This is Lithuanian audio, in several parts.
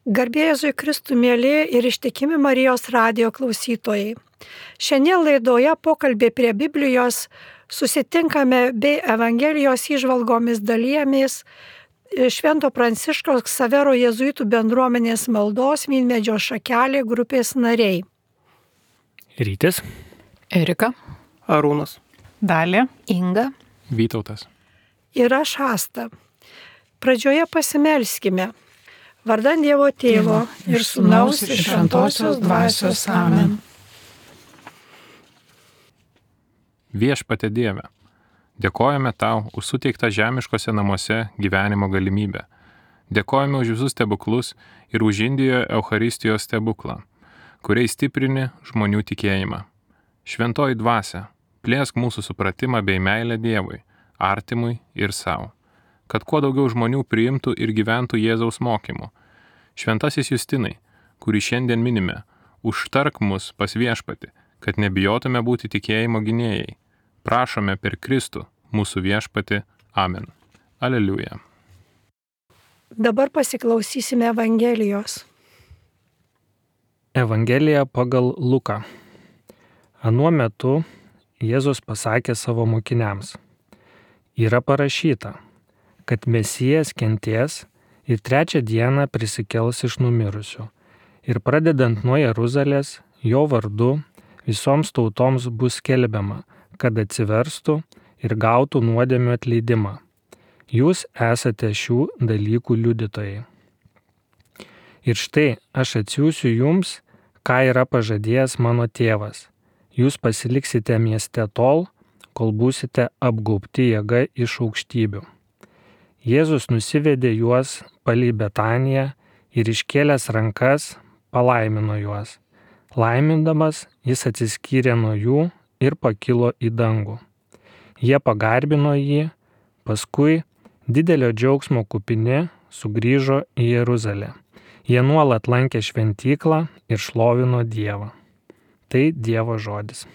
Garbė Jėzui Kristui, mėly ir ištikimi Marijos radijo klausytojai. Šiandien laidoje pokalbė prie Biblijos susitinkame bei Evangelijos įžvalgomis dalijamės Švento Pranciškaus Ksavero jėzuitų bendruomenės maldos Vynmedžio šakelė grupės nariai. Rytis, Erika, Arūnas, Dalė, Inga, Vytautas. Ir aš Asta. Pradžioje pasimelskime. Vardan Dievo Tėvo ir Sūnaus ir Šventosios Dvasios. Amen. Viešpatie Dieve, dėkojame Tau už suteiktą žemiškose namuose gyvenimo galimybę. Dėkojame už visus stebuklus ir už Indijoje Eucharistijos stebuklą, kuriais stiprini žmonių tikėjimą. Šventoji Dvasia, plėsk mūsų supratimą bei meilę Dievui, artimui ir savo, kad kuo daugiau žmonių priimtų ir gyventų Jėzaus mokymu. Šventasis Justinai, kurį šiandien minime, užtark mus pas Viešpatį, kad nebijotume būti tikėjimo gynėjai. Prašome per Kristų, mūsų Viešpatį. Amen. Aleliuja. Dabar pasiklausysime Evangelijos. Evangelija pagal Luką. Anuo metu Jėzus pasakė savo mokiniams: Yra parašyta, kad Mesijas kentės ir 3 dieną prisikels iš numirusių. Ir pradedant nuo Jeruzalės, jo vardu visoms tautoms bus skelbiama, kad atsiverstų ir gautų nuodėmių atleidimą. Jūs esate šių dalykų liudytojai. Ir štai aš atsiųsiu jums, ką yra pažadėjęs mano tėvas. Jūs pasiliksite mieste tol, kol būsite apgaubti jėga iš aukštybių. Jėzus nusivedė juos palei Betaniją ir iškėlęs rankas palaimino juos. Laimindamas jis atsiskyrė nuo jų ir pakilo į dangų. Jie pagarbino jį, paskui didelio džiaugsmo kupini sugrįžo į Jeruzalę. Jie nuolat lankė šventyklą ir šlovino Dievą. Tai Dievo žodis.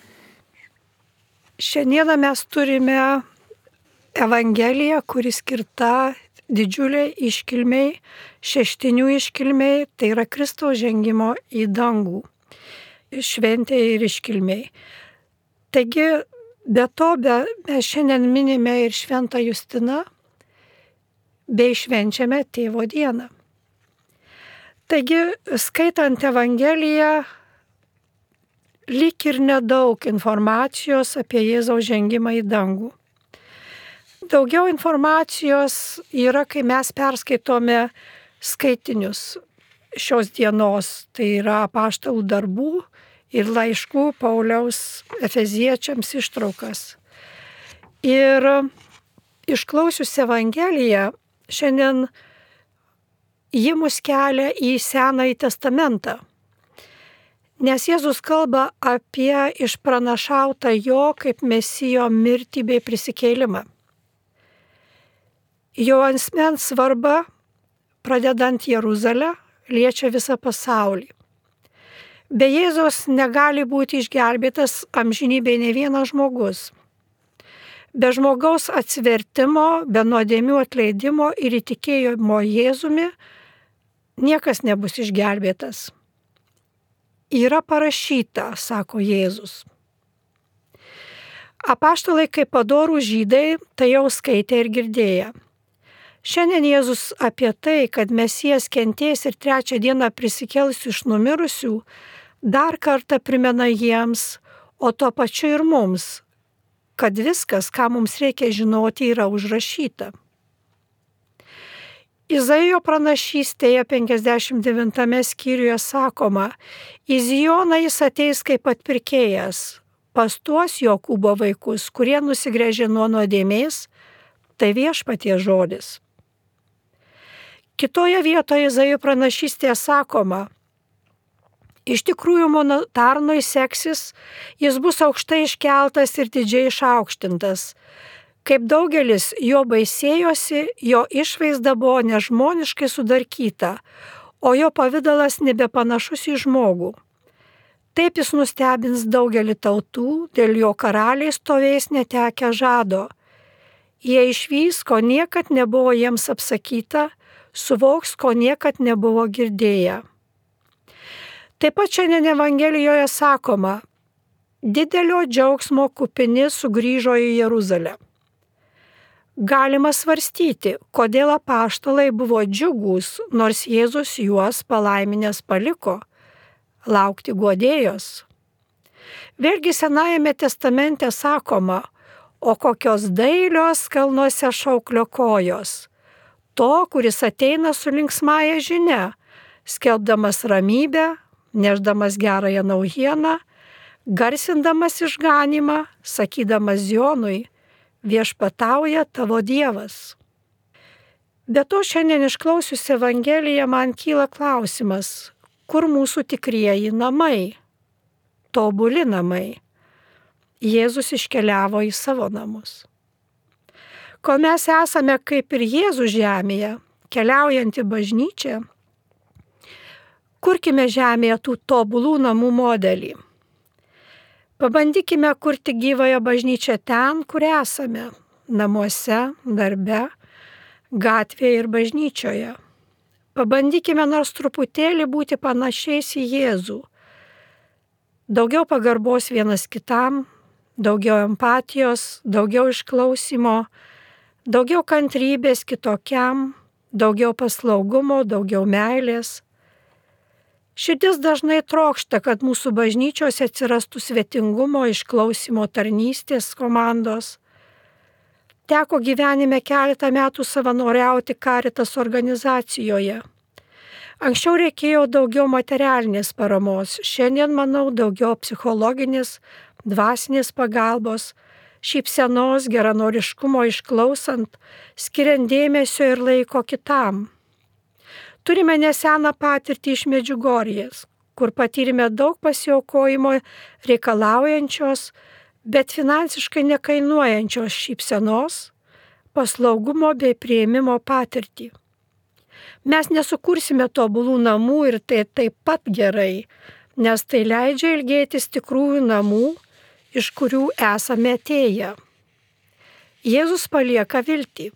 Šiandieną mes turime Evangeliją, kuri skirta didžiuliai iškilmiai, šeštinių iškilmiai, tai yra Kristaus žengimo į dangų šventė ir iškilmiai. Taigi, mes šiandien minime ir Šventą Justiną, bei švenčiame Tėvo dieną. Taigi, skaitant Evangeliją, lyg ir nedaug informacijos apie Jėzaus žengimą į dangų. Daugiau informacijos yra, kai mes perskaitome skaitinius šios dienos, tai yra apaštalų darbų ir laiškų Pauliaus Efeziečiams ištraukas. Ir išklausius Evangeliją, šiandien ji mus kelia į Senąjį testamentą. Nes Jėzus kalba apie išpranašautą jo kaip Mesijo mirtį bei prisikėlimą. Jo asmens svarba, pradedant Jeruzalę, liečia visą pasaulį. Be Jėzaus negali būti išgelbėtas amžinybėje ne vienas žmogus. Be žmogaus atsivertimo, be nuodėmių atleidimo ir įtikėjimo Jėzumi niekas nebus išgelbėtas. Yra parašyta, sako Jėzus. Apaštalai kaip padorų žydai tai jau skaitė ir girdėję. Šiandien Jėzus apie tai, kad Mesijas kentės ir 3 dieną prisikels iš numirusių, dar kartą primena jiems, o tuo pačiu ir mums, kad viskas, ką mums reikia žinoti, yra užrašyta. Izaijo pranašystėje 59 skyriuje sakoma: Į Zioną jis ateis kaip atpirkėjas, pas tuos Jokūbo vaikus, kurie nusigręžė nuo nuodėmės, tai Viešpaties žodis. Kitoje vietoje Izaijo pranašystėje sakoma: Iš tikrųjų mano tarnui seksis, jis bus aukštai iškeltas ir didžiai išaukštintas. Kaip daugelis jo baisėjosi, jo išvaizda buvo nežmoniškai sudarkyta, o jo pavidalas nebepanašus į žmogų. Taip jis nustebins daugelį tautų, dėl jo karaliai stovės netekę žado. Jie išvys, ko niekad nebuvo jiems apsakyta, suvoks, ko niekad nebuvo girdėję. Taip pat šiandien Evangelijoje sakoma, didelio džiaugsmo kupini sugrįžo į Jeruzalę. Galima svarstyti, kodėl apaštalai buvo džiugūs, nors Jėzus juos palaiminęs paliko, laukti guodėjos. Vėlgi Senajame testamente sakoma, o kokios dailios kalnuose šauklio kojos, to, kuris ateina su linksmąja žinia, skelbdamas ramybę, nešdamas gerąją naujieną, garsindamas išganimą, sakydamas Zionui, viešpatauja tavo Dievas. Be to šiandien išklausius Evangeliją man kyla klausimas, kur mūsų tikrieji namai, tobuli namai. Jėzus iškeliavo į savo namus. Kol mes esame kaip ir Jėzus žemėje, keliaujanti bažnyčia, kurkime žemėje tų tobulų namų modelį. Pabandykime kurti gyvąją bažnyčią ten, kur esame – namuose, darbe, gatvėje ir bažnyčioje. Pabandykime nors truputėlį būti panašiais į Jėzų. Daugiau pagarbos vienas kitam, daugiau empatijos, daugiau išklausimo, daugiau kantrybės kitokiam, daugiau paslaugumo, daugiau meilės. Širdis dažnai trokšta, kad mūsų bažnyčiose atsirastų svetingumo, išklausimo, tarnystės komandos. Teko gyvenime keletą metų savanoriauti Caritas organizacijoje. Anksčiau reikėjo daugiau materialinės paramos, šiandien, manau, daugiau psichologinės, dvasinės pagalbos, šypsenos, geranoriškumo išklausant, skiriant dėmesio ir laiko kitam. Turime neseną patirtį iš Medžiugorjės, kur patyrėme daug pasiaukojimo reikalaujančios, bet finansiškai nekainuojančios šypsenos, paslaugumo bei priėmimo patirtį. Mes nesukursime tobulų namų ir tai taip pat gerai, nes tai leidžia ilgėtis tikrųjų namų, iš kurių esame atėję. Jėzus palieka viltį.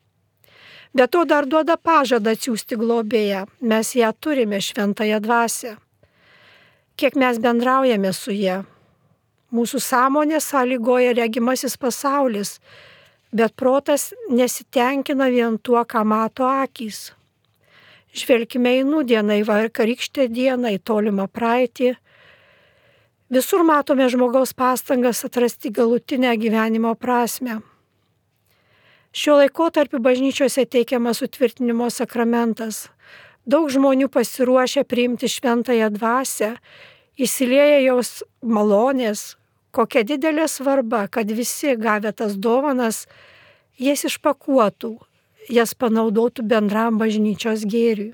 Be to dar duoda pažadą atsiųsti globėją, mes ją turime, šventąją dvasią. Kiek mes bendraujame su ja. Mūsų sąmonė sąlygoja regimasis pasaulis, bet protas nesitenkina vien tuo, ką mato akys. Žvelkime į nūdieną, į vakarykštę dieną, į tolimą praeitį. Visur matome žmogaus pastangas atrasti galutinę gyvenimo prasmę. Šiuo laikotarpiu bažnyčiose teikiamas sutvirtinimo sakramentas. Daug žmonių pasiruošę priimti šventąją dvasią, įsilieja jos malonės, kokia didelė svarba, kad visi gavę tas dovanas, jas išpakuotų, jas panaudotų bendram bažnyčios gėriui.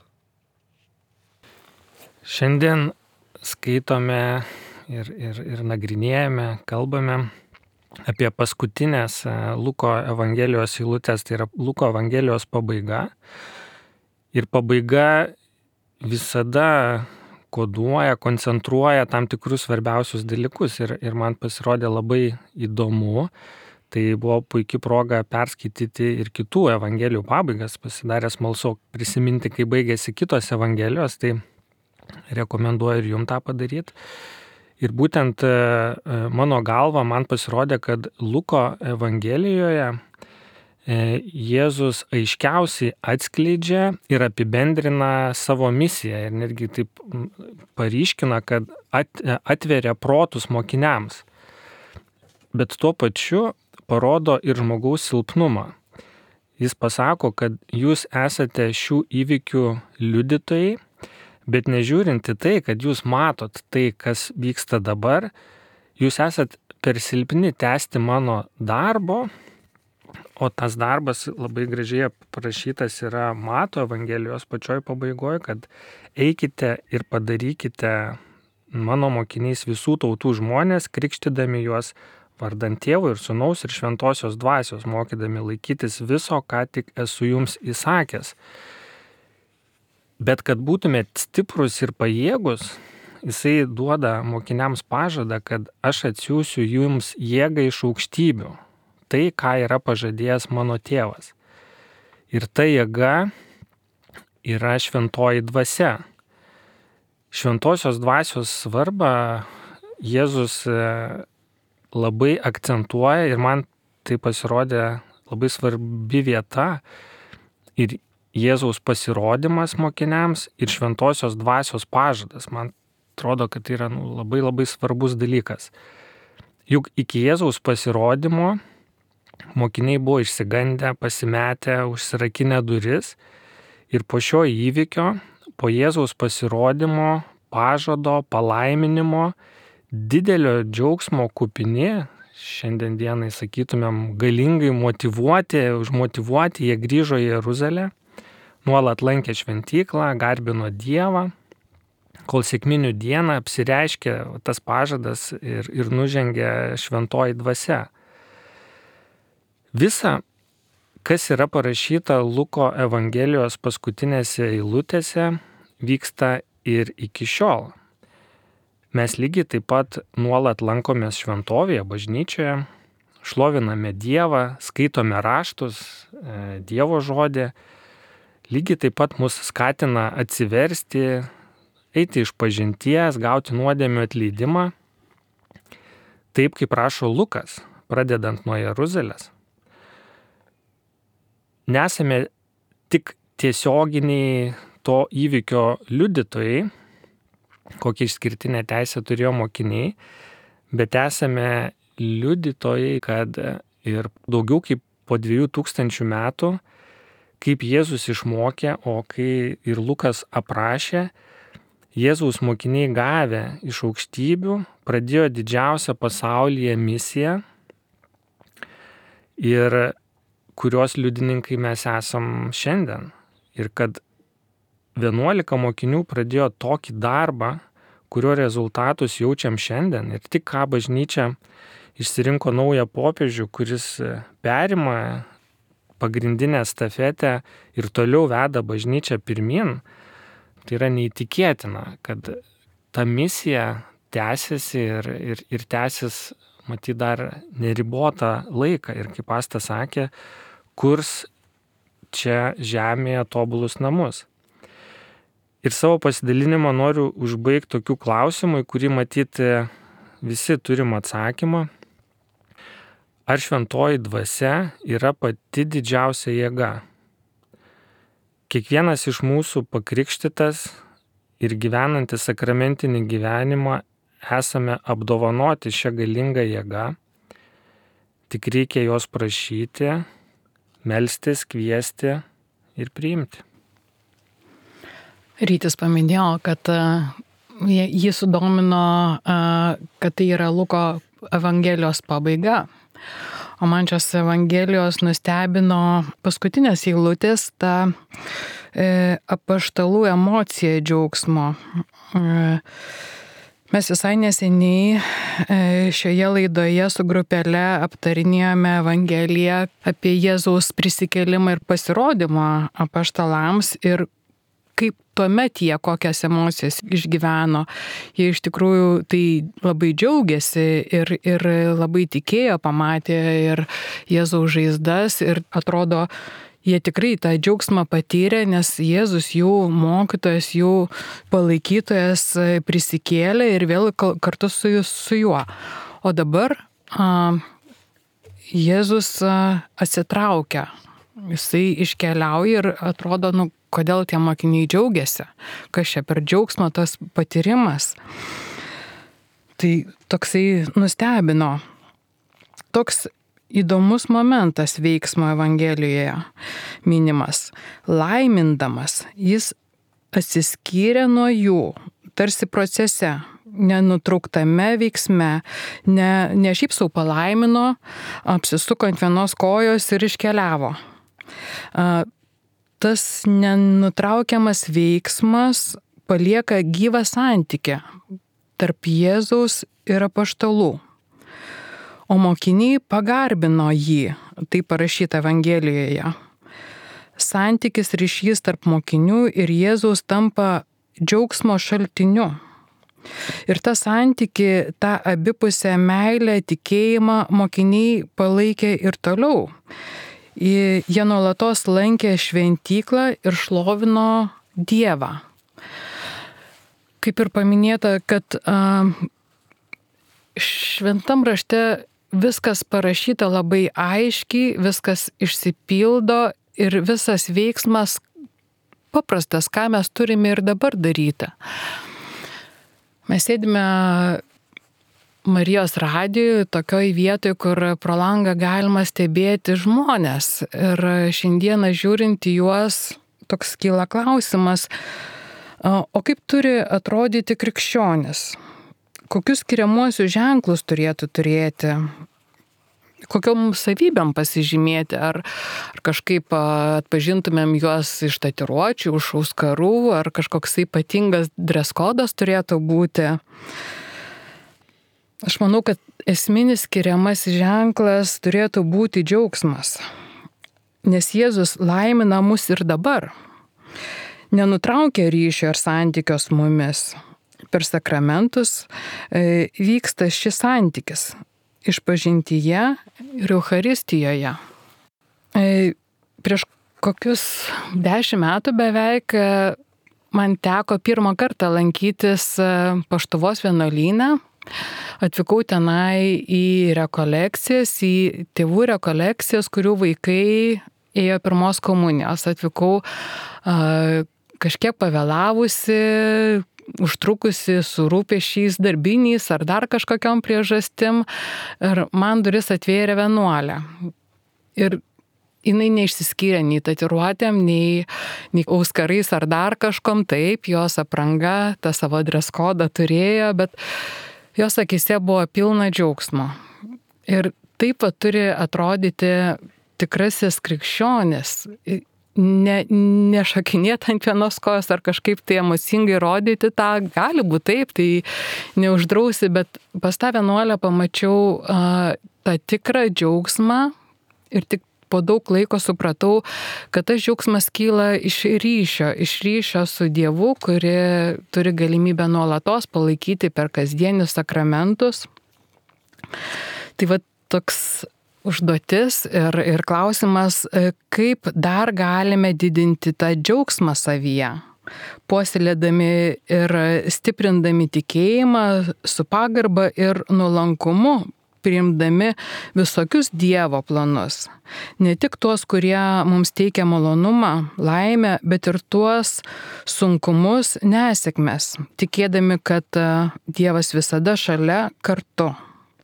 Šiandien skaitome ir nagrinėjame, kalbame apie paskutinės Luko Evangelijos eilutės, tai yra Luko Evangelijos pabaiga. Ir pabaiga visada koduoja, koncentruoja tam tikrus svarbiausius dalykus ir man pasirodė labai įdomu. Tai buvo puikia proga perskaityti ir kitų Evangelijų pabaigas, pasidarė smalsu prisiminti, kai baigėsi kitos Evangelijos, tai rekomenduoju ir jums tą padaryti. Ir būtent mano galva man pasirodė, kad Luko Evangelijoje Jėzus aiškiausiai atskleidžia ir apibendrina savo misiją ir netgi taip paryškina, kad atveria protus mokiniams. Bet tuo pačiu parodo ir žmogaus silpnumą. Jis pasako, kad jūs esate šių įvykių liudytojai, bet nežiūrinti tai, kad jūs matot tai, kas vyksta dabar, jūs esat per silpni tęsti mano darbo, o tas darbas labai gražiai aprašytas yra Mato Evangelijos pačioj pabaigoje, kad eikite ir padarykite mano mokiniais visų tautų žmonės, krikštydami juos vardant Tėvo ir Sūnaus ir Šventosios Dvasios, mokydami laikytis viso, ką tik esu jums įsakęs. Bet kad būtumėt stiprus ir pajėgus, jisai duoda mokiniams pažadą, kad aš atsiųsiu jums jėgą iš aukštybių. Tai, ką yra pažadėjęs mano tėvas. Ir ta jėga yra šventoji dvasia. Šventosios dvasios svarbą Jėzus labai akcentuoja ir man tai pasirodė labai svarbi vieta ir Jėzaus pasirodymas mokiniams ir šventosios dvasios pažadas. Man atrodo, kad tai yra labai labai svarbus dalykas. Juk iki Jėzaus pasirodymo mokiniai buvo išsigandę, pasimetę, užsirakinę duris ir po šio įvykio, po Jėzaus pasirodymo, pažado, palaiminimo, didelio džiaugsmo kupini, šiandien dienai sakytumėm galingai užmotyvuoti, jie grįžo į Jeruzalę, nuolat lankė šventyklą, garbino Dievą, kol sekminių dieną apsireiškė tas pažadas ir nužengė šventoji dvasia. Visa, kas yra parašyta Luko Evangelijos paskutinėse eilutėse, vyksta ir iki šiol. Mes lygiai taip pat nuolat lankomės šventovėje, bažnyčioje, šloviname Dievą, skaitome raštus, Dievo žodį. Lygiai taip pat mus skatina atsiversti, eiti iš pažinties, gauti nuodėmių atleidimą. Taip kaip rašo Lukas, pradedant nuo Jeruzalės. Nesame tik tiesioginiai to įvykio liudytojai, kokią išskirtinę teisę turėjo mokiniai, bet esame liudytojai, kad ir daugiau kaip po 2000 metų, kaip Jėzus išmokė, o kai ir Lukas aprašė, Jėzaus mokiniai gavę iš aukštybių pradėjo didžiausią pasaulyje misiją ir kurios liudininkai mes esam šiandien. Ir kad 11 mokinių pradėjo tokį darbą, kurio rezultatus jaučiam šiandien. Ir tik ką bažnyčia išsirinko naują popiežių, kuris perima pagrindinę estafetę ir toliau veda bažnyčią pirmin. Tai yra neįtikėtina, kad ta misija tęsiasi ir tęsis, matyt, dar neribotą laiką. Ir kaip pastas sakė, kurs čia žemėje tobulus namus. Ir savo pasidalinimą noriu užbaigti tokiu klausimu, į kurį matyti visi turim atsakymą. Ar šventoji dvasia yra pati didžiausia jėga? Kiekvienas iš mūsų pakrikštytas ir gyvenantis sakramentinį gyvenimą esame apdovanoti šią galingą jėgą. Tik reikia jos prašyti, melstis, kviesti ir priimti. Rytis paminėjo, kad jį sudomino, kad tai yra Luko Evangelijos pabaiga. O man šios Evangelijos nustebino paskutinės eilutės, ta apaštalų emocija džiaugsmo. Mes visai neseniai šioje laidoje su grupele aptarinėjome Evangeliją apie Jėzaus prisikėlimą ir pasirodymą apaštalams ir kaip tuomet jie kokias emocijas išgyveno. Jie iš tikrųjų tai labai džiaugiasi ir labai tikėjo, pamatė ir Jėzaus žaizdas ir atrodo, jie tikrai tą džiaugsmą patyrė, nes Jėzus jų mokytojas, jų palaikytojas prisikėlė ir vėl kartu su juo. O dabar Jėzus atsitraukia. Jisai iškeliauja ir atrodo, kodėl tie mokiniai džiaugiasi, kas čia per džiaugsmą tas patyrimas. Tai toksai nustebino. Toks įdomus momentas veiksmo Evangelijoje minimas. Laimindamas, jis atsiskyrė nuo jų, tarsi procese, nenutrauktame veiksme, ne šiaip sau palaimino, apsisuko ant vienos kojos ir iškeliavo. Tas nenutraukiamas veiksmas palieka gyvą santykį tarp Jėzaus ir apaštalų. O mokiniai pagarbino jį, tai parašyta Evangelijoje. Santykis ryšys tarp mokinių ir Jėzaus tampa džiaugsmo šaltiniu. Ir tą santykį, tą abipusę meilę, tikėjimą mokiniai palaikė ir toliau. Jie nuolatos lankė šventyklą ir šlovino Dievą. Kaip ir paminėta, kad šventam rašte viskas parašyta labai aiškiai, viskas išsipildo ir visas veiksmas paprastas, ką mes turime ir dabar daryti. Mes sėdime Marijos radijui, tokioj vietoj, kur pro langą galima stebėti žmonės. Ir šiandieną žiūrint į juos, toks kyla klausimas, o kaip turi atrodyti krikščionis? Kokius skiriamuosius ženklus turėtų turėti? Kokiom savybėm pasižymėti? Ar kažkaip atpažintumėm juos iš tatuiruočių, iš auskarų, ar kažkoks ypatingas dress kodas turėtų būti? Aš manau, kad esminis skiriamasis ženklas turėtų būti džiaugsmas, nes Jėzus laimina mus ir dabar. Nenutraukia ryšio ir santykio su mumis. Per sakramentus vyksta šis santykis išpažintyje ir Eucharistijoje. Prieš kokius 10 metų beveik man teko pirmą kartą lankytis Paštuvos vienuolyne. Atvykau tenai į rekolekcijas, į tėvų rekolekcijas, kurių vaikai ėjo pirmos komunijos. Atvykau kažkiek pavėlavusi, užtrukusi su rūpesčiais darbiniais ar dar kažkokiom priežastim. Ir man duris atvėrė vienuolė. Ir jinai neišsiskyrė nei tatuiruotėm, nei auskarais ar dar kažkom. Taip, jos apranga tą savo dress kodą turėjo, bet jos akise buvo pilna džiaugsmo. Ir taip turi atrodyti tikrasis krikščionis. Nešakinėti ant vienos kojos ar kažkaip tai emocingai rodyti tą, gali būti taip, tai neuždrausi, bet pas tą vienuolę pamačiau tą tikrą džiaugsmą ir tik po daug laiko supratau, kad tas džiaugsmas kyla iš ryšio su Dievu, kuri turi galimybę nuolatos palaikyti per kasdienius sakramentus. Tai va toks užduotis ir klausimas, kaip dar galime didinti tą džiaugsmą savyje, puoselėdami ir stiprindami tikėjimą su pagarba ir nuolankumu, priimdami visokius Dievo planus. Ne tik tuos, kurie mums teikia malonumą, laimę, bet ir tuos sunkumus, nesėkmes, tikėdami, kad Dievas visada šalia kartu.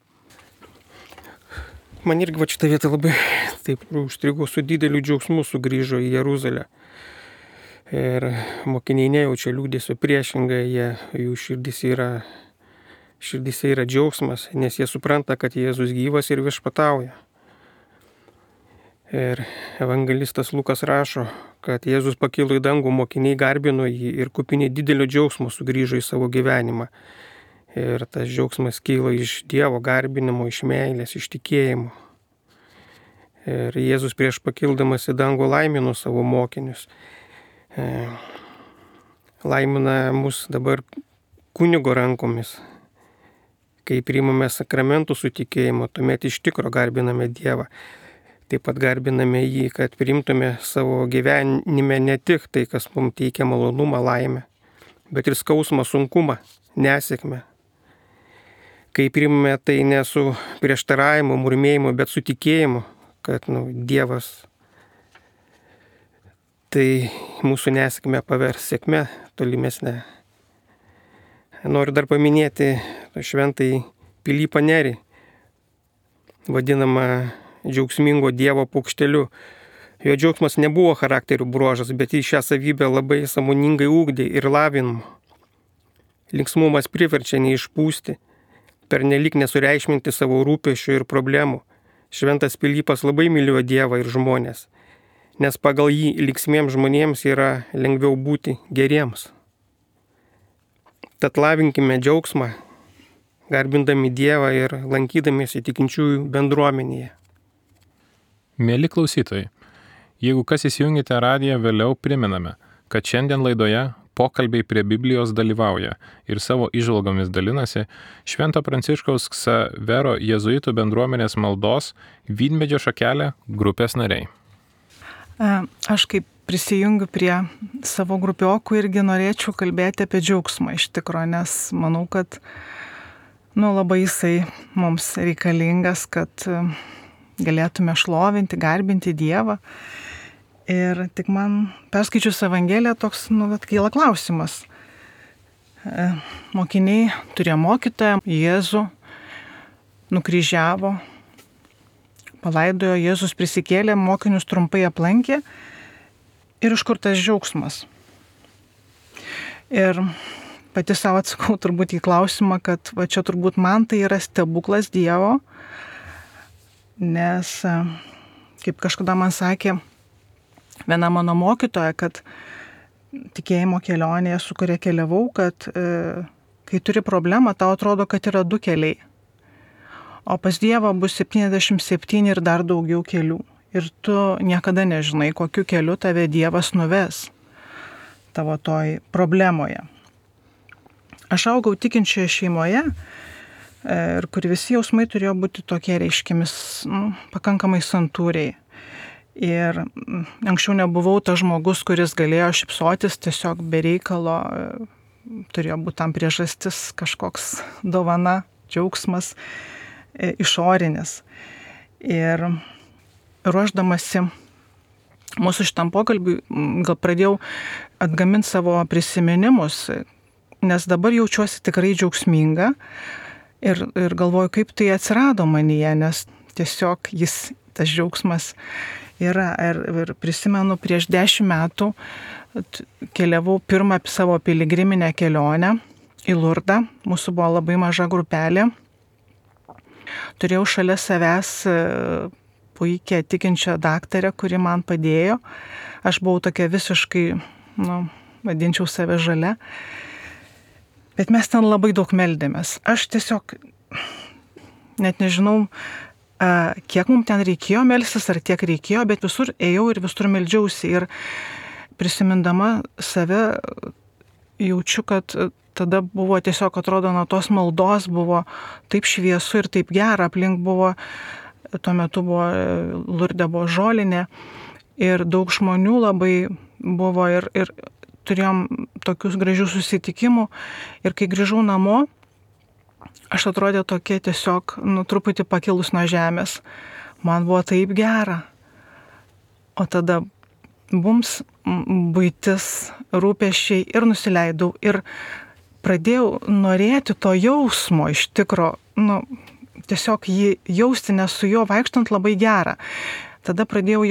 Man irgi šitą vietą labai taip užstrigo, su dideliu džiaugsmu sugrįžo į Jeruzalę. Ir mokiniai nejaučia liūdesio, priešingai, jų širdise yra džiaugsmas, nes jie supranta, kad Jėzus gyvas ir viešpatauja. Ir evangelistas Lukas rašo, kad Jėzus pakilo į dangų, mokiniai garbino jį ir kupini didelio džiaugsmo sugrįžo į savo gyvenimą. Ir tas džiaugsmas kyla iš Dievo garbinimo, iš meilės, iš tikėjimo. Ir Jėzus prieš pakildamas į dangų laimino savo mokinius. Laimina mus dabar kunigo rankomis. Kai priimame sakramentų su tikėjimu, tuomet iš tikro garbiname Dievą. Taip pat garbiname jį, kad priimtume savo gyvenime ne tik tai, kas mums teikia malonumą, laimę, bet ir skausmą, sunkumą, nesėkmę. Kai priimame tai ne su prieštaravimu, murmėjimu, bet su tikėjimu, kad Dievas tai mūsų nesėkmę pavers sėkme tolimesnė. Noriu dar paminėti šventąjį Pilypą Nerį, vadinamą džiaugsmingo Dievo paukšteliu. Jo džiaugsmas nebuvo charakterių bruožas, bet jis šią savybę labai sąmoningai ugdė ir lavino. Linksmumas priverčia neišpūsti, pernelyg nesureikšminti savo rūpesčių ir problemų. Šventas Pilypas labai mylėjo Dievą ir žmonės, nes pagal jį linksmiems žmonėms yra lengviau būti geriems. Tad lavinkime džiaugsmą, garbindami Dievą ir lankydamiesi tikinčiųjų bendruomenėje. Mieli klausytojai, jeigu kas įsijungite radiją vėliau, priminame, kad šiandien laidoje pokalbiai prie Biblijos dalyvauja ir savo įžvalgomis dalinasi Švento Pranciškaus Ksavero jėzuitų bendruomenės maldos Vynmedžio šakelė grupės nariai. Aš kaip prisijungiu prie savo grupiokų irgi norėčiau kalbėti apie džiaugsmą iš tikro, nes manau, kad labai jisai mums reikalingas, kad galėtume šlovinti, garbinti Dievą. Ir tik man perskaičius Evangeliją toks, kyla klausimas. Mokiniai turėjo mokytoją, Jėzų, nukryžiavo, palaidojo, Jėzus prisikėlė, mokinius trumpai aplankė ir iš kur tas džiaugsmas. Ir pati savo atsakau turbūt į klausimą, kad va čia turbūt man tai yra stebuklas Dievo, nes kaip kažkada man sakė viena mano mokytoja, kad tikėjimo kelionėje, su kuria keliavau, kad kai turi problemą, tau atrodo, kad yra 2 keliai. O pas Dievą bus 77 ir dar daugiau kelių. Ir tu niekada nežinai, kokiu keliu tave Dievas nuves tavo toj problemoje. Aš augau tikinčioje šeimoje, ir kur visi jausmai turėjo būti tokie reiškiami pakankamai santūriai. Ir anksčiau nebuvau tas žmogus, kuris galėjo šypsotis tiesiog be reikalo, turėjo būti tam priežastis, kažkoks dovana, džiaugsmas išorinis. Ir ruošdamasi mūsų šitam pokalbiui, gal pradėjau atgaminti savo prisiminimus, nes dabar jaučiuosi tikrai džiaugsminga ir galvoju, kaip tai atsirado manyje, nes tiesiog tas džiaugsmas yra. Ir prisimenu, prieš 10 metų keliavau pirmą savo piligriminę kelionę į Lurdą. Mūsų buvo labai maža grupelė. Turėjau šalia savęs puikią tikinčią daktarę, kuri man padėjo. Aš buvau tokia visiškai, vadinčiau save žalia. Bet mes ten labai daug meldėmės. Aš tiesiog net nežinau, kiek mums ten reikėjo melstis, ar tiek reikėjo, bet visur ėjau ir visur meldžiausi. Ir prisimindama save jaučiu, kad tada buvo tiesiog, atrodo, nuo tos maldos buvo taip šviesu ir taip gera. Aplink buvo, tuo metu buvo, Lurde buvo žolinė ir daug žmonių labai buvo ir turėjom tokius gražius susitikimų. Ir kai grįžau namo, aš atrodė tokia tiesiog, truputį pakilus nuo žemės. Man buvo taip gera. O tada mums buitis, rūpesčiai ir nusileidau. Ir pradėjau norėti to jausmo iš tikro, tiesiog jį jausti, nes su juo vaikštant labai gera. Tada pradėjau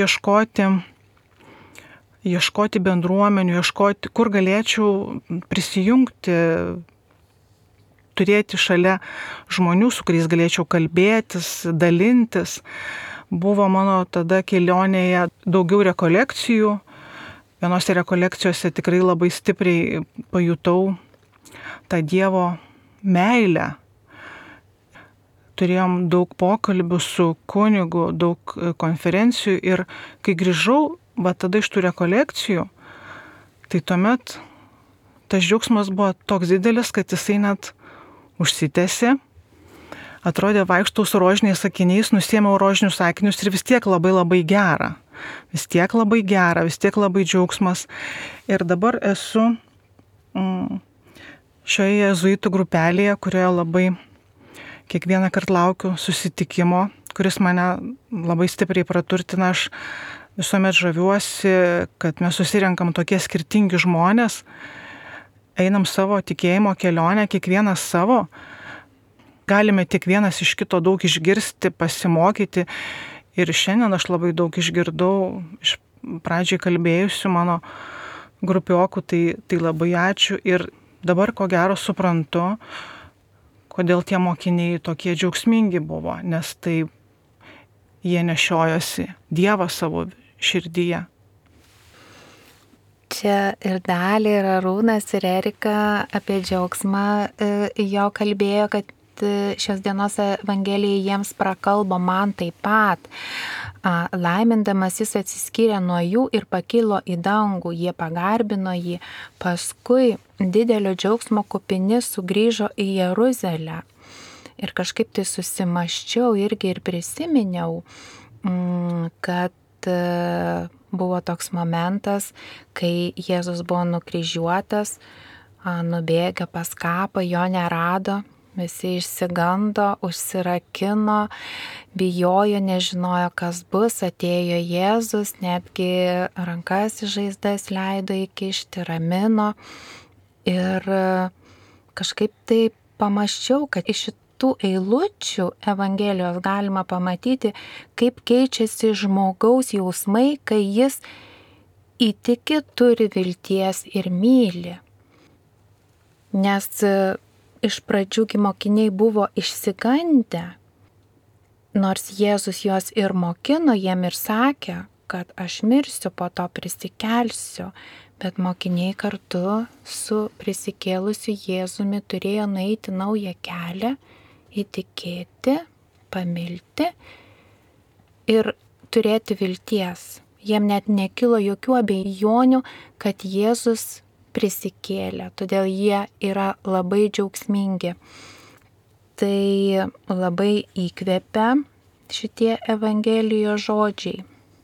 ieškoti bendruomenių, ieškoti, kur galėčiau prisijungti, turėti šalia žmonių, su kuriais galėčiau kalbėtis, dalintis. Buvo mano tada kelionėje daugiau rekolekcijų. Vienose rekolekcijose tikrai labai stipriai pajutau tą Dievo meilę. Turėjom daug pokalbių su kunigu, daug konferencijų ir kai grįžau, tada iš tų rekolekcijų, tai tuomet tas džiaugsmas buvo toks didelis, kad jisai net užsitęsė. Atrodė, vaikštau su rožiniais akiniais, nusiėmiau rožinius akinius ir vis tiek labai labai gera. Vis tiek labai gera, vis tiek labai džiaugsmas. Ir dabar esu šioje jėzuitų grupelėje, kurioje labai kiekvieną kartą laukiu susitikimo, kuris mane labai stipriai praturtina. Aš visuomet žaviuosi, kad mes susirenkam tokie skirtingi žmonės, einam savo tikėjimo kelionę, kiekvienas savo. Galime tik vienas iš kito daug išgirsti, pasimokyti. Ir šiandien aš labai daug išgirdau iš pradžiai kalbėjusių mano grupiokų, tai labai ačiū. Ir dabar ko gero suprantu, kodėl tie mokiniai tokie džiaugsmingi buvo, nes tai jie nešiojosi Dievą savo širdyje. Čia ir Dalį, ir Arūnas, ir Erika apie džiaugsmą jo kalbėjo, kad šios dienos Evangelija jiems prakalbo, man taip pat. Laimindamas jis atsiskyrė nuo jų ir pakilo į dangų, jie pagarbino jį, paskui didelio džiaugsmo kupini sugrįžo į Jeruzalę. Ir kažkaip tai susimaščiau irgi ir prisiminiau, kad buvo toks momentas, kai Jėzus buvo nukryžiuotas, nubėgę pas kapą, jo nerado, visi išsigando, užsirakino, bijojo, nežinojo, kas bus, atėjo Jėzus, netgi rankas į žaizdas leido įkišti, ramino. Ir kažkaip tai pamąsčiau, kad iš šitų eilučių Evangelijos galima pamatyti, kaip keičiasi žmogaus jausmai, kai jis įtiki, turi vilties ir myli. Nes iš pradžiųgi mokiniai buvo išsigandę, nors Jėzus juos ir mokino, jiem ir sakė, kad aš mirsiu, po to prisikelsiu, bet mokiniai kartu su prisikėlusiu Jėzumi turėjo nueiti naują kelią, įtikėti, pamilti ir turėti vilties. Jiem net nekilo jokių abejonių, kad Jėzus prisikėlė, todėl jie yra labai džiaugsmingi. Tai labai įkvepia šitie Evangelijos žodžiai.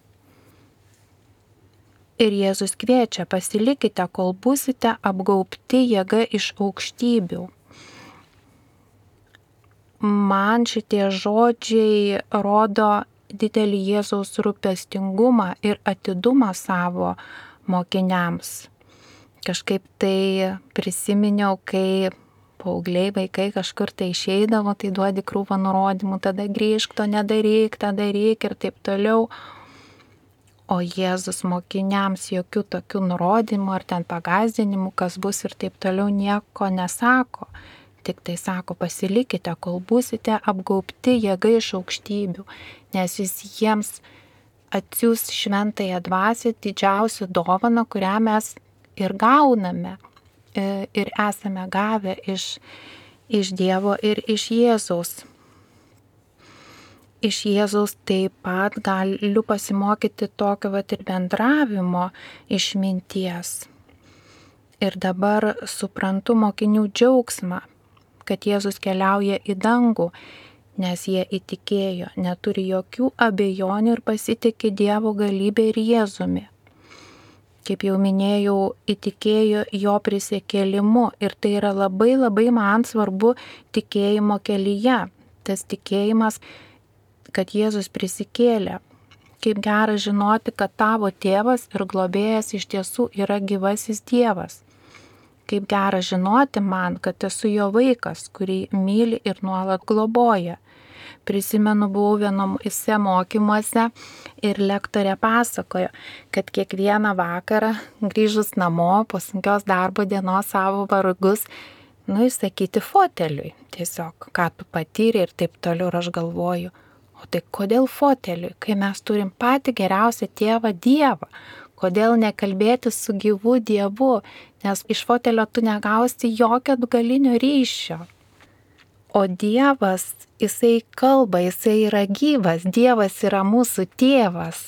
Ir Jėzus kviečia, pasilikite, kol būsite apgaubti jėga iš aukštybių. Man šitie žodžiai rodo didelį Jėzaus rūpestingumą ir atidumą savo mokiniams. Kažkaip tai prisiminiau, kai paaugliai, vaikai kažkur tai išeidavo, tai duodi krūvą nurodymų, tada grįžk, to nedaryk, tą daryk ir taip toliau. O Jėzus mokiniams jokių tokių nurodymų ar ten pagąsdinimų, kas bus ir taip toliau, nieko nesako. Tik tai sako, pasilikite, kol būsite apgaubti jėga iš aukštybių, nes jis jiems atsiųs šventąją dvasią, didžiausią dovaną, kurią mes ir gauname ir esame gavę iš Dievo ir iš Jėzaus. Iš Jėzaus taip pat galiu pasimokyti tokio ir bendravimo išminties. Ir dabar suprantu mokinių džiaugsmą, kad Jėzus keliauja į dangų, nes jie įtikėjo, neturi jokių abejonių ir pasitikė Dievo galybę ir Jėzumi. Kaip jau minėjau, įtikėjo jo prisikėlimu ir tai yra labai labai man svarbu tikėjimo kelyje. Tas tikėjimas, kad Jėzus prisikėlė. Kaip gera žinoti, kad tavo tėvas ir globėjas iš tiesų yra gyvasis Dievas. Kaip gera žinoti man, kad esu jo vaikas, kurį myli ir nuolat globoja. Prisimenu, buvau vienose mokymuose ir lektorė pasakojo, kad kiekvieną vakarą grįžus namo po sunkios darbo dienos savo vargus, įsakyti foteliui. Tiesiog, ką tu patyrė ir taip toliau. Ir aš galvoju, o tai kodėl foteliui, kai mes turim patį geriausią tėvą Dievą? Kodėl nekalbėti su gyvu Dievu, nes iš fotelio tu negausi jokio atgalinio ryšio. O Dievas, jisai kalba, jisai yra gyvas, Dievas yra mūsų tėvas.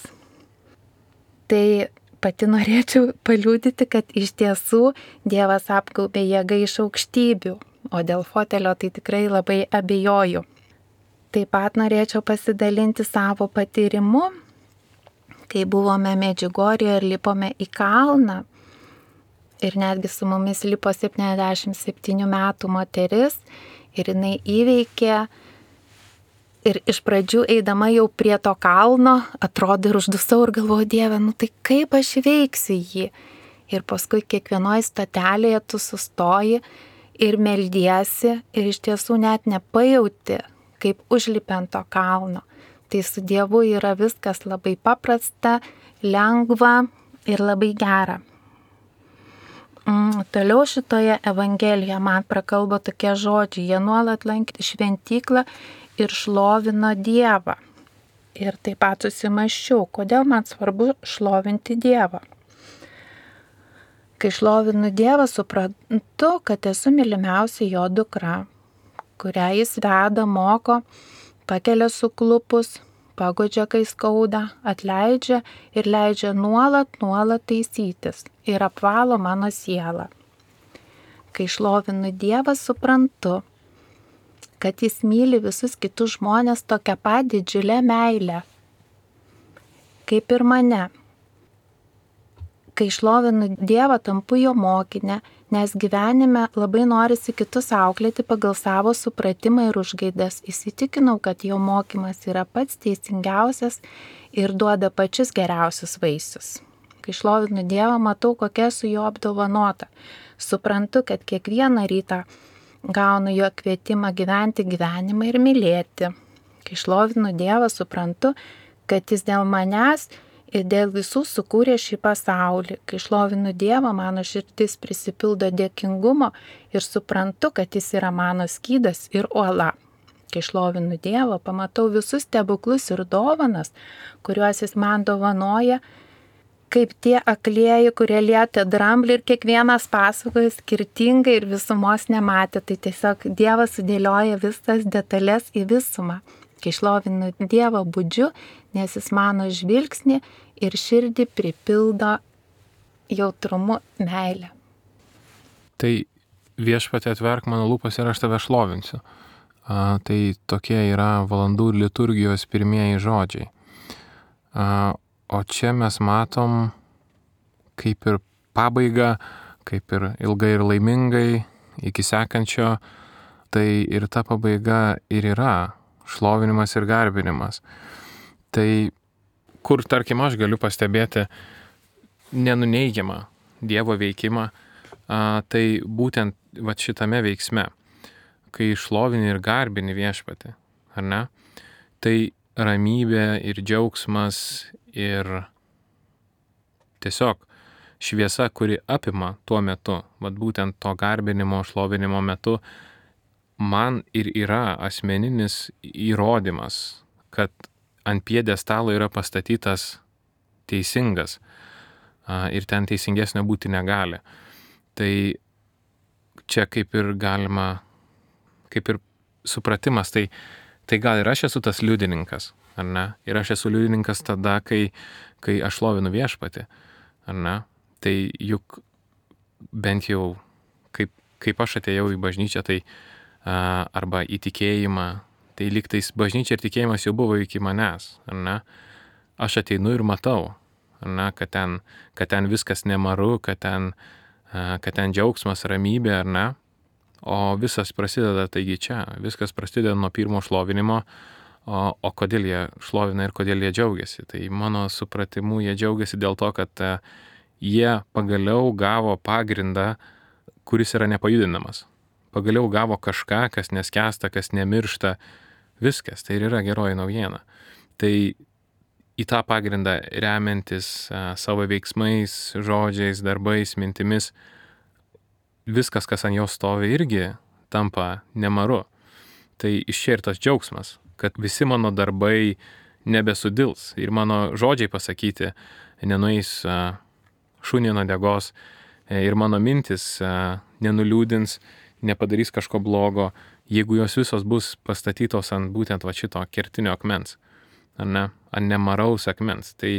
Tai pati norėčiau paliudyti, kad iš tiesų Dievas apgaubė jėgą iš aukštybių, o dėl fotelio tai tikrai labai abejoju. Taip pat norėčiau pasidalinti savo patyrimu, kai buvome Medžiugorjėje ir lipome į kalną. Ir netgi su mumis lipo 77 metų moteris. Ir jinai įveikė ir iš pradžių eidama jau prie to kalno, atrodo ir uždusau ir galvoju, Dieve, tai kaip aš įveiksiu jį? Ir paskui kiekvienoje stotelėje tu sustoji ir meldiesi ir iš tiesų net nepajauti, kaip užlipi ant to kalno. Tai su Dievu yra viskas labai paprasta, lengva ir labai gera. Toliau šitoje Evangelijoje man prakalbo tokie žodžiai, jie nuolat lankė šventyklą ir šlovino Dievą. Ir taip pat susimąsčiau, kodėl man svarbu šlovinti Dievą. Kai šlovinu Dievą, suprantu, kad esu mylimiausia jo dukra, kurią jis veda, moko, pakelia suklupus, paguodžia, kai skauda, atleidžia ir leidžia nuolat taisytis ir apvalo mano sielą. Kai šlovinu Dievą, suprantu, kad jis myli visus kitus žmonės tokią pat didžiulę meilę, kaip ir mane. Kai šlovinu Dievą, tampu jo mokinę, nes gyvenime labai norisi kitus auklėti pagal savo supratimą ir užgaidas. Įsitikinau, kad jo mokymas yra pats teisingiausias ir duoda pačius geriausius vaisius. Kai šlovinu Dievą, matau, kokia su juo apdovanota. Suprantu, kad kiekvieną rytą gaunu jo kvietimą gyventi gyvenimą ir mylėti. Kai šlovinu Dievą, suprantu, kad jis dėl manęs ir dėl visų sukūrė šį pasaulį. Kai šlovinu Dievą, mano širdis prisipildo dėkingumo ir suprantu, kad jis yra mano skydas ir uola. Kai šlovinu Dievą, pamatau visus stebuklus ir dovanas, kuriuos jis man dovanoja, kaip tie aklieji, kurie lietė dramblį ir kiekvienas pasakoja skirtingai ir visumos nematė. Tai tiesiog Dievas sudėlioja visas detalės į visumą. Kai šlovinu Dievą, budžiu, nes jis mano žvilgsnį ir širdį pripildo jautrumu, meilę. Tai Viešpatie, atverk mano lūpas ir aš tave šlovinsiu. Tai tokie yra valandų liturgijos pirmieji žodžiai. O čia mes matom kaip ir pabaigą, kaip ir ilgai ir laimingai, iki sekančio, tai ir ta pabaiga ir yra šlovinimas ir garbinimas. Tai kur, tarkim, aš galiu pastebėti nenuneigiamą Dievo veikimą, tai būtent šitame veiksme, kai šlovini ir garbini Viešpatį, ar ne? Tai ramybė ir džiaugsmas ir tiesiog šviesa, kuri apima tuo metu, būtent to garbinimo, šlovinimo metu, man ir yra asmeninis įrodymas, kad ant pjedestalo yra pastatytas teisingas ir ten teisingesnio būti negali. Tai čia kaip ir galima, kaip ir supratimas, tai gal ir aš esu tas liudininkas, ar ne? Ir aš esu liudininkas tada, kai aš šlovinu Viešpatį, ar ne? Tai juk bent jau kaip aš atėjau į bažnyčią, tai arba į tikėjimą, tai lygtais bažnyčia ir tikėjimas jau buvo iki manęs, ar ne? Aš ateinu ir matau, ar ne, kad ten viskas nemaru, kad ten džiaugsmas, ramybė, ar ne? O visas prasideda taigi čia, viskas prasideda nuo pirmo šlovinimo, o kodėl jie šlovina ir kodėl jie džiaugiasi. Tai mano supratimu jie džiaugiasi dėl to, kad jie pagaliau gavo pagrindą, kuris yra nepajudinamas. Pagaliau gavo kažką, kas neskęsta, kas nemiršta, viskas, tai ir yra geroji naujiena. Tai į tą pagrindą remiantis savo veiksmais, žodžiais, darbais, mintimis, viskas, kas ant jos stovi, irgi tampa nemaru. Tai iš čia ir tas džiaugsmas, kad visi mano darbai nebesudils ir mano žodžiai pasakyti nenueis šunį nuo degos ir mano mintis nenuliūdins, nepadarys kažko blogo, jeigu jos visos bus pastatytos ant būtent šito kertinio akmens, ar ne, ant nemaraus akmens. Tai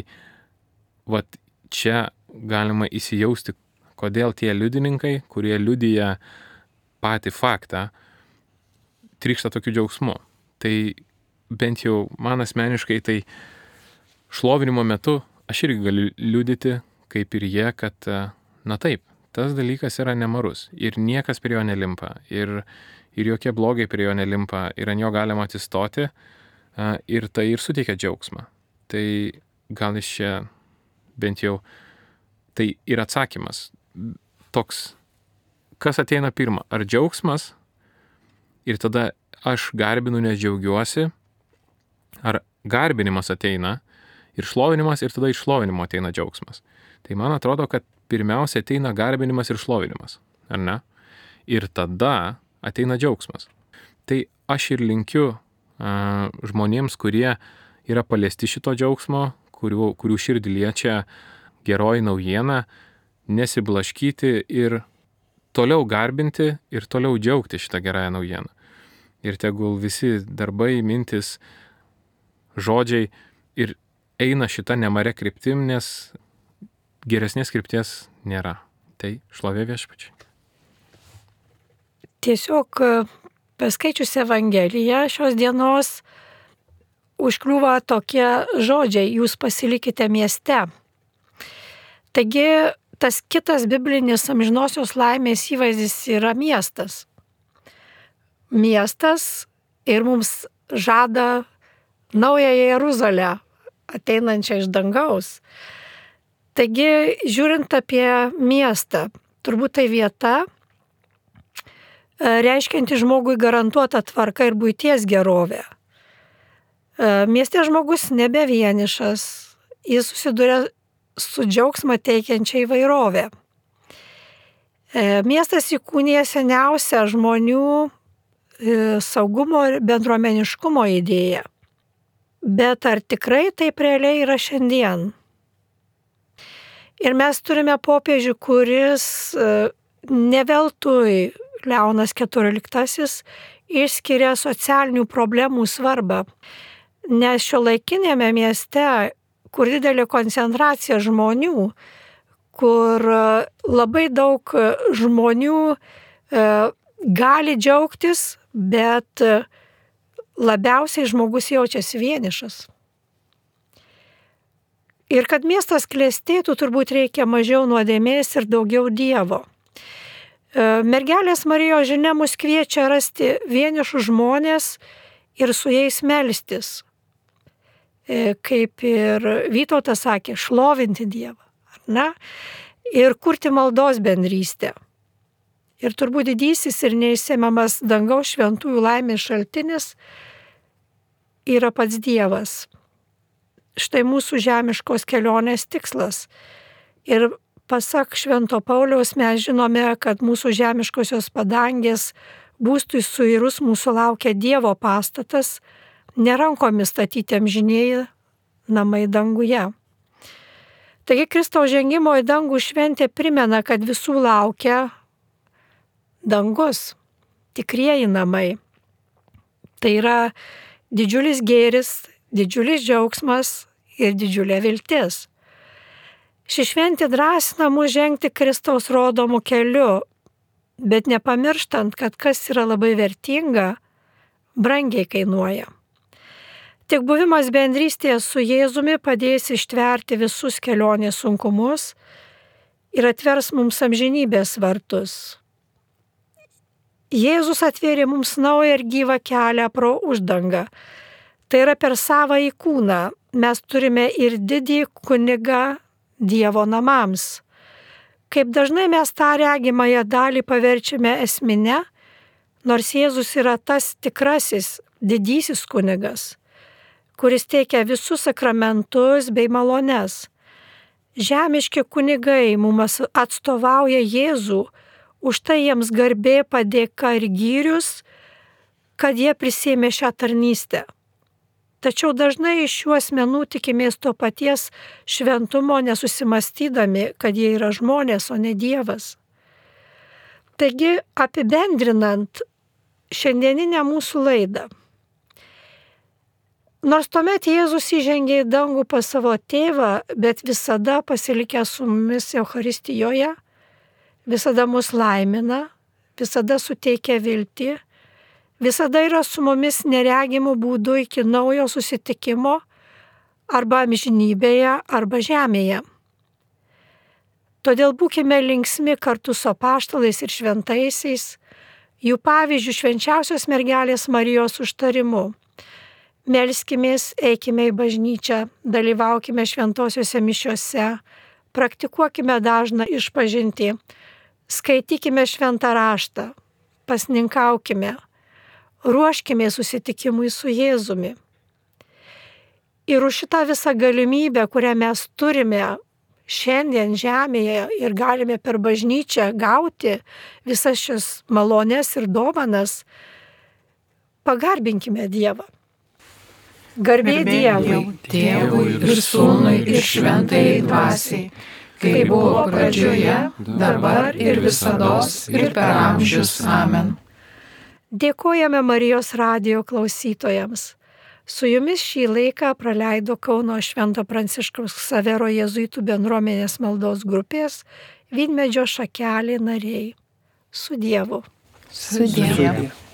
čia galima įsijausti, kodėl tie liudininkai, kurie liudija patį faktą, trykšta tokiu džiaugsmu. Tai bent jau man asmeniškai, tai šlovinimo metu aš irgi galiu liudyti, kaip ir jie, kad na taip, tas dalykas yra nemarus ir niekas prie jo nelimpa ir jokie blogai prie jo nelimpa ir ant jo galima atsistoti ir tai ir suteikia džiaugsmą. Tai gal iš čia bent jau tai ir atsakymas toks, kas ateina pirma, ar džiaugsmas ir tada aš garbinu, nes džiaugiuosi, ar garbinimas ateina ir šlovinimas ir tada iš šlovinimo ateina džiaugsmas. Tai man atrodo, kad pirmiausia ateina garbinimas ir šlovinimas, ar ne? Ir tada ateina džiaugsmas. Tai aš ir linkiu žmonėms, kurie yra paliesti šito džiaugsmo, kurių širdį liečia geroji naujiena, nesiblaškyti ir toliau garbinti ir toliau džiaugti šitą gerąją naujieną. Ir tegul visi darbai, mintis, žodžiai ir eina šitą nemarę kryptim, nes geresnės krypties nėra. Tai šlovė Viešpačiui. Tiesiog paskaičius Evangeliją šios dienos užkliūva tokie žodžiai, jūs pasilikite mieste. Taigi tas kitas biblinis amžinosios laimės įvaizdis yra miestas. Miestas ir mums žada naują Jeruzalę, ateinančią iš dangaus. Taigi, žiūrint apie miestą, turbūt tai vieta, reiškianti žmogui garantuotą tvarką ir buities gerovę. Mieste žmogus nebe vienišas, jis susiduria su džiaugsmą teikiančia įvairovė. Miestas įkūnija seniausią žmonių saugumo ir bendruomeniškumo idėją. Bet ar tikrai taip realiai yra šiandien? Ir mes turime popiežių, kuris ne veltui Leonas XIV išskiria socialinių problemų svarbą, nes šiuolaikinėme mieste, kur didelė koncentracija žmonių, kur labai daug žmonių gali džiaugtis, bet labiausiai žmogus jaučiasi vienišas. Ir kad miestas klestėtų, turbūt reikia mažiau nuodėmės ir daugiau Dievo. Mergelės Marijos žinia mus kviečia rasti vienišus žmonės ir su jais melstis. Kaip ir Vytautas sakė, šlovinti Dievą, ar ne? Ir kurti maldos bendrystę. Ir turbūt didysis ir neišsemiamas dangaus šventųjų laimės šaltinis yra pats Dievas. Štai mūsų žemiškos kelionės tikslas. Ir pasak Švento Pauliaus mes žinome, kad mūsų žemiškosios padangės būstui suirus mūsų laukia Dievo pastatas, nerankomis statyti amžinieji namai danguje. Taigi Kristaus žengimo į dangų šventė primena, kad visų laukia dangus, tikrieji namai. Tai yra didžiulis gėris, didžiulis džiaugsmas ir didžiulė viltis. Ši šventė drąsina mus žengti Kristaus rodomų keliu, bet nepamirštant, kad kas yra labai vertinga, brangiai kainuoja. Tik buvimas bendrystėje su Jėzumi padės ištverti visus kelionės sunkumus ir atvers mums amžinybės vartus. Jėzus atvėrė mums naują ir gyvą kelią pro uždangą. Tai yra per savąjį kūną. Mes turime ir didį kunigą Dievo namams. Kaip dažnai mes tą regimąją dalį paverčiame esmine, nors Jėzus yra tas tikrasis, didysis kunigas, kuris teikia visus sakramentus bei malones. Žemiški kunigai mums atstovauja Jėzų, už tai jiems garbė, padėka ir gyrius, kad jie prisėmė šią tarnystę. Tačiau dažnai iš šių asmenų tikimės to paties šventumo, nesusimastydami, kad jie yra žmonės, o ne Dievas. Taigi, apibendrinant šiandieninę mūsų laidą. Nors tuomet Jėzus įžengė į dangų pas savo tėvą, bet visada pasilikęs su mumis Eucharistijoje, visada mus laimina, visada suteikia viltį, visada yra su mumis neregimų būdų iki naujo susitikimo arba amžinybėje, arba žemėje. Todėl būkime linksmi kartu su apaštalais ir šventaisiais, jų pavyzdžių švenčiausios mergelės Marijos užtarimu. Melskimės, eikime į bažnyčią, dalyvaukime šventosiuose mišiuose, praktikuokime dažną išpažintį, skaitykime šventą raštą, pasninkaukime, ruoškime susitikimui su Jėzumi. Ir už šitą visą galimybę, kurią mes turime šiandien žemėje ir galime per bažnyčią gauti visas šias malones ir dovanas, pagarbinkime Dievą. Garbė Dievui, Tėvui ir Sūnui ir Šventajai Dvasiai, kaip buvo pradžioje, dabar ir visados ir per amžius. Amen. Dėkojame Marijos radijo klausytojams. Su jumis šį laiką praleido Kauno Švento Pranciškaus Ksavero jėzuitų bendruomenės maldos grupės Vynmedžio šakelė nariai. Su Dievu. Su Dievu.